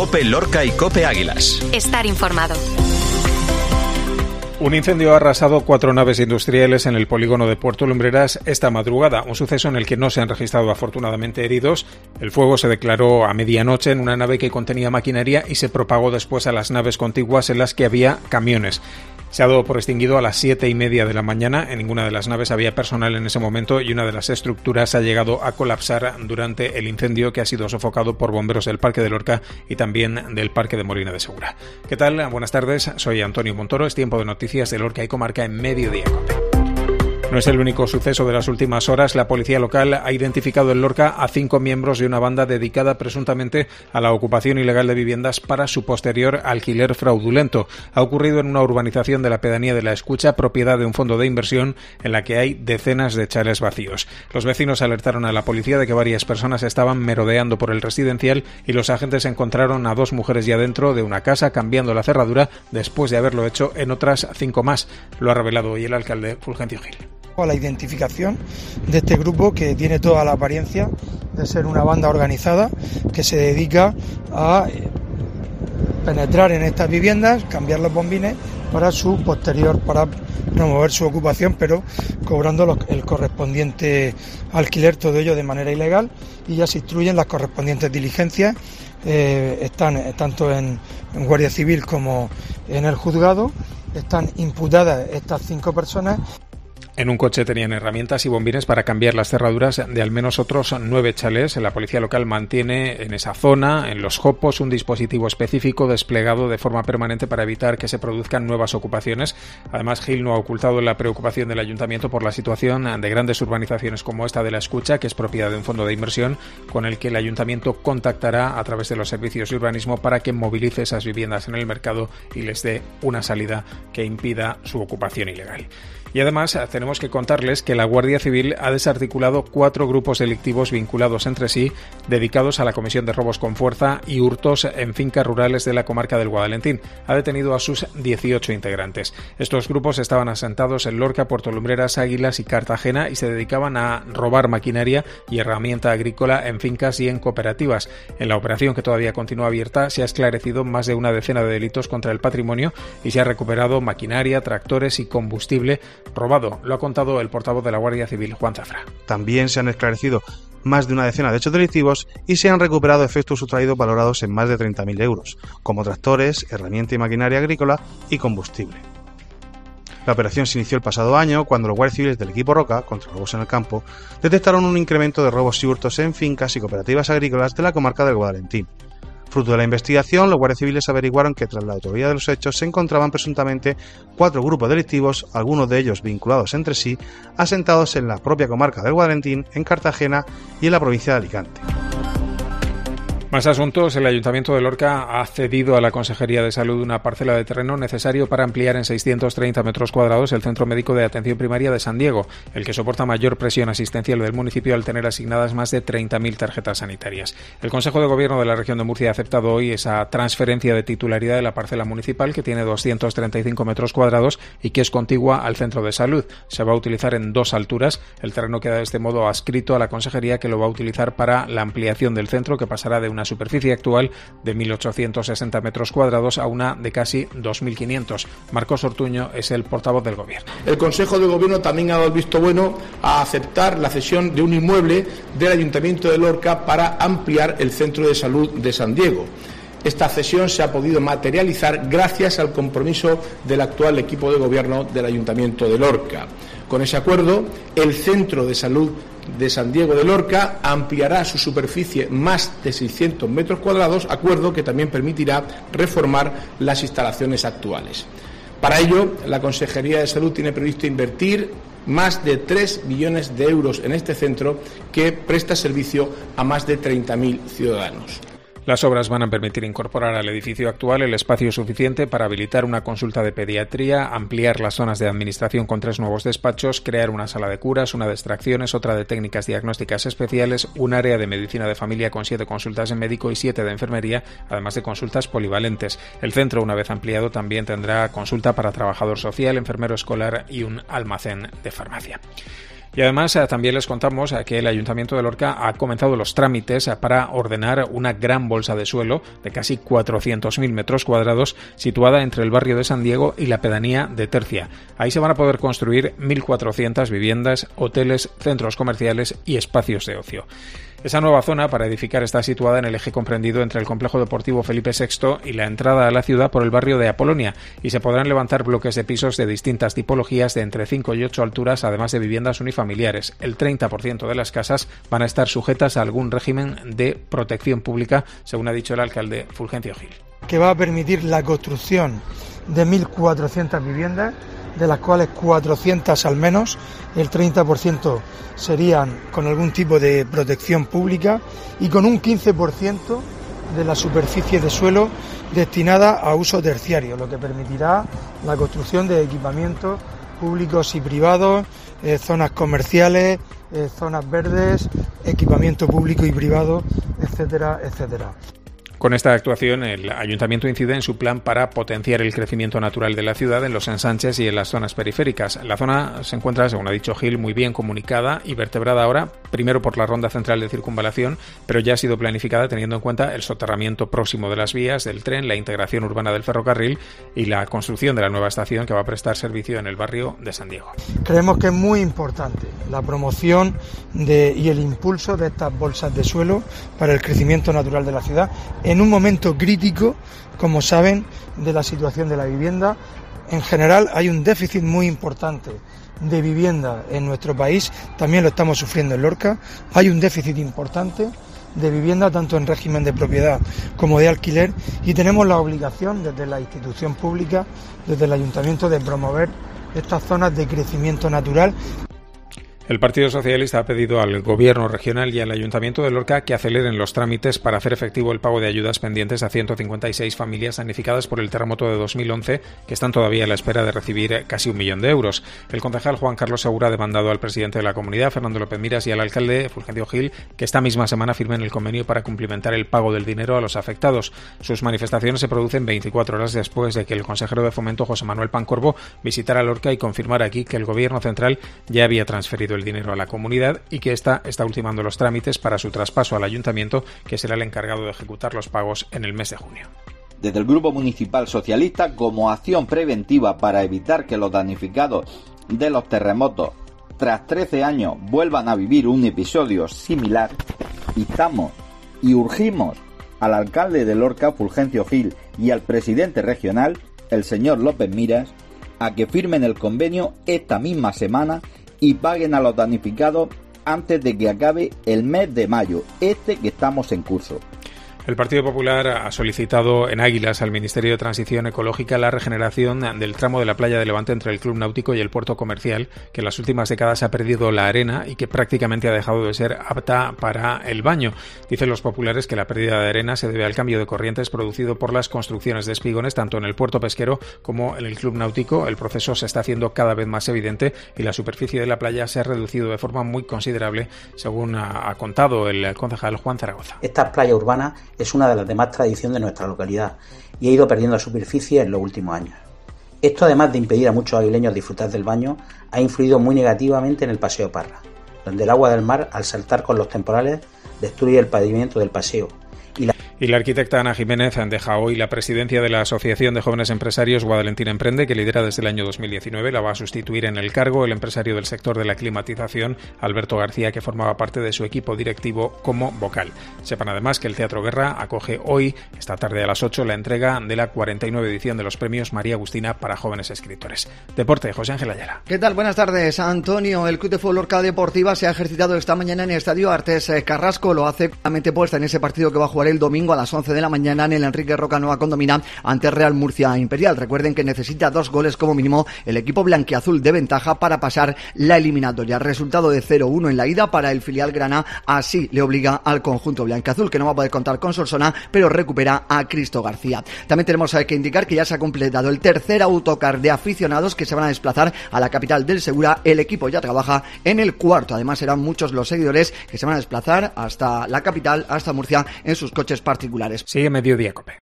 COPE Lorca y COPE Águilas. Estar informado. Un incendio ha arrasado 4 naves industriales en el polígono de Puerto Lumbreras esta madrugada, un suceso en el que no se han registrado afortunadamente heridos. El fuego se declaró a medianoche en una nave que contenía maquinaria y se propagó después a las naves contiguas en las que había camiones. Se ha dado por extinguido a las 7:30 de la mañana. En ninguna de las naves había personal en ese momento y una de las estructuras ha llegado a colapsar durante el incendio, que ha sido sofocado por bomberos del Parque de Lorca y también del Parque de Molina de Segura. ¿Qué tal? Buenas tardes, soy Antonio Montoro. Es tiempo de noticias de Lorca y comarca en Mediodía Cope. No es el único suceso de las últimas horas. La policía local ha identificado en Lorca a 5 miembros de una banda dedicada presuntamente a la ocupación ilegal de viviendas para su posterior alquiler fraudulento. Ha ocurrido en una urbanización de la pedanía de La Escucha, propiedad de un fondo de inversión en la que hay decenas de chalés vacíos. Los vecinos alertaron a la policía de que varias personas estaban merodeando por el residencial y los agentes encontraron a 2 mujeres ya dentro de una casa cambiando la cerradura después de haberlo hecho en otras 5 más. Lo ha revelado hoy el alcalde Fulgencio Gil. A la identificación de este grupo, que tiene toda la apariencia de ser una banda organizada que se dedica a penetrar en estas viviendas, cambiar los bombines para promover su ocupación, pero cobrando el correspondiente alquiler, todo ello de manera ilegal, y ya se instruyen las correspondientes diligencias. Están tanto en Guardia Civil como en el juzgado. Están imputadas estas 5 personas. En un coche tenían herramientas y bombines para cambiar las cerraduras de al menos otros 9 chalés. La policía local mantiene en esa zona, en los jopos, un dispositivo específico desplegado de forma permanente para evitar que se produzcan nuevas ocupaciones. Además, Gil no ha ocultado la preocupación del ayuntamiento por la situación de grandes urbanizaciones como esta de La Escucha, que es propiedad de un fondo de inversión, con el que el ayuntamiento contactará a través de los servicios de urbanismo para que movilice esas viviendas en el mercado y les dé una salida que impida su ocupación ilegal. Y además tenemos que contarles que la Guardia Civil ha desarticulado 4 grupos delictivos vinculados entre sí, dedicados a la comisión de robos con fuerza y hurtos en fincas rurales de la comarca del Guadalentín. Ha detenido a sus 18 integrantes. Estos grupos estaban asentados en Lorca, Puerto Lumbreras, Águilas y Cartagena y se dedicaban a robar maquinaria y herramienta agrícola en fincas y en cooperativas. En la operación, que todavía continúa abierta, se ha esclarecido más de una decena de delitos contra el patrimonio y se ha recuperado maquinaria, tractores y combustible robado. Lo ha contado el portavoz de la Guardia Civil, Juan Zafra. También se han esclarecido más de una decena de hechos delictivos y se han recuperado efectos sustraídos valorados en más de 30.000 euros, como tractores, herramienta y maquinaria agrícola y combustible. La operación se inició el pasado año cuando los guardias civiles del equipo Roca, contra robos en el campo, detectaron un incremento de robos y hurtos en fincas y cooperativas agrícolas de la comarca del Guadalentín. Fruto de la investigación, los guardias civiles averiguaron que tras la autoría de los hechos se encontraban presuntamente 4 grupos delictivos, algunos de ellos vinculados entre sí, asentados en la propia comarca del Guadalentín, en Cartagena y en la provincia de Alicante. Más asuntos. El Ayuntamiento de Lorca ha cedido a la Consejería de Salud una parcela de terreno necesario para ampliar en 630 metros cuadrados el Centro Médico de Atención Primaria de San Diego, el que soporta mayor presión asistencial del municipio al tener asignadas más de 30.000 tarjetas sanitarias. El Consejo de Gobierno de la región de Murcia ha aceptado hoy esa transferencia de titularidad de la parcela municipal, que tiene 235 metros cuadrados y que es contigua al Centro de Salud. Se va a utilizar en 2 alturas. El terreno queda de este modo adscrito a la Consejería, que lo va a utilizar para la ampliación del centro, que pasará de una superficie actual de 1.860 metros cuadrados a una de casi 2.500. Marcos Ortuño es el portavoz del Gobierno. El Consejo de Gobierno también ha dado el visto bueno a aceptar la cesión de un inmueble del Ayuntamiento de Lorca para ampliar el Centro de Salud de San Diego. Esta cesión se ha podido materializar gracias al compromiso del actual equipo de Gobierno del Ayuntamiento de Lorca. Con ese acuerdo, el Centro de Salud de San Diego de Lorca ampliará su superficie más de 600 metros cuadrados, acuerdo que también permitirá reformar las instalaciones actuales. Para ello, la Consejería de Salud tiene previsto invertir más de 3 millones de euros en este centro, que presta servicio a más de 30.000 ciudadanos. Las obras van a permitir incorporar al edificio actual el espacio suficiente para habilitar una consulta de pediatría, ampliar las zonas de administración con 3 nuevos despachos, crear una sala de curas, una de extracciones, otra de técnicas diagnósticas especiales, un área de medicina de familia con 7 consultas de médico y 7 de enfermería, además de consultas polivalentes. El centro, una vez ampliado, también tendrá consulta para trabajador social, enfermero escolar y un almacén de farmacia. Y además también les contamos que el Ayuntamiento de Lorca ha comenzado los trámites para ordenar una gran bolsa de suelo de casi 400.000 metros cuadrados situada entre el barrio de San Diego y la pedanía de Tercia. Ahí se van a poder construir 1.400 viviendas, hoteles, centros comerciales y espacios de ocio. Esa nueva zona para edificar está situada en el eje comprendido entre el complejo deportivo Felipe VI y la entrada a la ciudad por el barrio de Apolonia, y se podrán levantar bloques de pisos de distintas tipologías de entre 5 y 8 alturas, además de viviendas unifamiliares. El 30% de las casas van a estar sujetas a algún régimen de protección pública, según ha dicho el alcalde Fulgencio Gil. Que va a permitir la construcción de 1.400 viviendas, de las cuales 400 al menos, el 30% serían con algún tipo de protección pública y con un 15% de la superficie de suelo destinada a uso terciario, lo que permitirá la construcción de equipamientos públicos y privados, zonas comerciales, zonas verdes, equipamiento público y privado, etcétera, etcétera. Con esta actuación, el Ayuntamiento incide en su plan para potenciar el crecimiento natural de la ciudad en los ensanches y en las zonas periféricas. La zona se encuentra, según ha dicho Gil, muy bien comunicada y vertebrada ahora, primero por la ronda central de circunvalación, pero ya ha sido planificada teniendo en cuenta el soterramiento próximo de las vías del tren, la integración urbana del ferrocarril y la construcción de la nueva estación que va a prestar servicio en el barrio de San Diego. Creemos que es muy importante la promoción y el impulso de estas bolsas de suelo para el crecimiento natural de la ciudad en un momento crítico, como saben, de la situación de la vivienda. En general hay un déficit muy importante de vivienda en nuestro país, también lo estamos sufriendo en Lorca. Hay un déficit importante de vivienda tanto en régimen de propiedad como de alquiler, y tenemos la obligación desde la institución pública, desde el Ayuntamiento, de promover estas zonas de crecimiento natural. El Partido Socialista ha pedido al Gobierno regional y al Ayuntamiento de Lorca que aceleren los trámites para hacer efectivo el pago de ayudas pendientes a 156 familias damnificadas por el terremoto de 2011, que están todavía a la espera de recibir casi 1 millón de euros. El concejal Juan Carlos Segura ha demandado al presidente de la comunidad, Fernando López Miras, y al alcalde Fulgencio Gil que esta misma semana firmen el convenio para cumplimentar el pago del dinero a los afectados. Sus manifestaciones se producen 24 horas después de que el consejero de Fomento, José Manuel Pancorbo, visitara Lorca y confirmara aquí que el Gobierno central ya había transferido el dinero a la comunidad y que ésta está ultimando los trámites para su traspaso al Ayuntamiento, que será el encargado de ejecutar los pagos en el mes de junio. Desde el Grupo Municipal Socialista, como acción preventiva para evitar que los damnificados de los terremotos tras 13 años vuelvan a vivir un episodio similar, instamos y urgimos al alcalde de Lorca, Fulgencio Gil, y al presidente regional, el señor López Miras, a que firmen el convenio esta misma semana y paguen a los damnificados antes de que acabe el mes de mayo, que estamos en curso. El Partido Popular ha solicitado en Águilas al Ministerio de Transición Ecológica la regeneración del tramo de la playa de Levante entre el Club Náutico y el puerto comercial, que en las últimas décadas ha perdido la arena y que prácticamente ha dejado de ser apta para el baño. Dicen los populares que la pérdida de arena se debe al cambio de corrientes producido por las construcciones de espigones tanto en el puerto pesquero como en el Club Náutico. El proceso se está haciendo cada vez más evidente y la superficie de la playa se ha reducido de forma muy considerable, según ha contado el concejal Juan Zaragoza. Estas playas urbanas es una de las de más tradición de nuestra localidad y ha ido perdiendo superficie en los últimos años. Esto, además de impedir a muchos aguileños disfrutar del baño, ha influido muy negativamente en el Paseo Parra, donde el agua del mar, al saltar con los temporales, destruye el pavimento del paseo. Y la arquitecta Ana Jiménez deja hoy la presidencia de la Asociación de Jóvenes Empresarios Guadalentín Emprende, que lidera desde el año 2019. La va a sustituir en el cargo el empresario del sector de la climatización, Alberto García, que formaba parte de su equipo directivo como vocal. Sepan además que el Teatro Guerra acoge hoy, esta tarde a las 8, la entrega de la 49 edición de los premios María Agustina para jóvenes escritores. Deporte, José Ángel Ayala. ¿Qué tal? Buenas tardes, Antonio. El Club de Fútbol Lorca Deportiva se ha ejercitado esta mañana en el Estadio Artes Carrasco. Lo hace claramente puesta en ese partido que va a jugar el domingo a las 11 de la mañana en el Enrique Roca Nueva Condomina ante Real Murcia Imperial. Recuerden que necesita 2 goles como mínimo el equipo blanquiazul de ventaja para pasar la eliminatoria. Resultado de 0-1 en la ida para el filial grana, así le obliga al conjunto blanquiazul, que no va a poder contar con Solsona, pero recupera a Cristo García. También tenemos que indicar que ya se ha completado el tercer autocar de aficionados que se van a desplazar a la capital del Segura. El equipo ya trabaja en el cuarto. Además serán muchos los seguidores que se van a desplazar hasta la capital, hasta Murcia, en sus coches particulares. Sigue Mediodía Cope.